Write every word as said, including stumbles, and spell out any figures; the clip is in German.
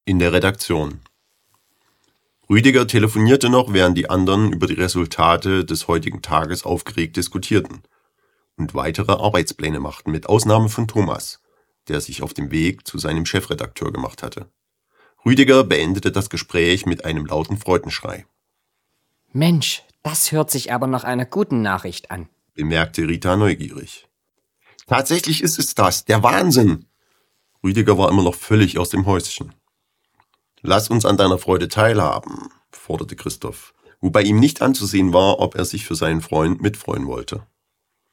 In der Redaktion. Rüdiger telefonierte noch, während die anderen über die Resultate des heutigen Tages aufgeregt diskutierten und weitere Arbeitspläne machten, mit Ausnahme von Thomas, der sich auf dem Weg zu seinem Chefredakteur gemacht hatte. Rüdiger beendete das Gespräch mit einem lauten Freudenschrei. Mensch, das hört sich aber nach einer guten Nachricht an, bemerkte Rita neugierig. Tatsächlich ist es das, der Wahnsinn! Rüdiger war immer noch völlig aus dem Häuschen. Lass uns an deiner Freude teilhaben, forderte Christoph, wobei ihm nicht anzusehen war, ob er sich für seinen Freund mitfreuen wollte.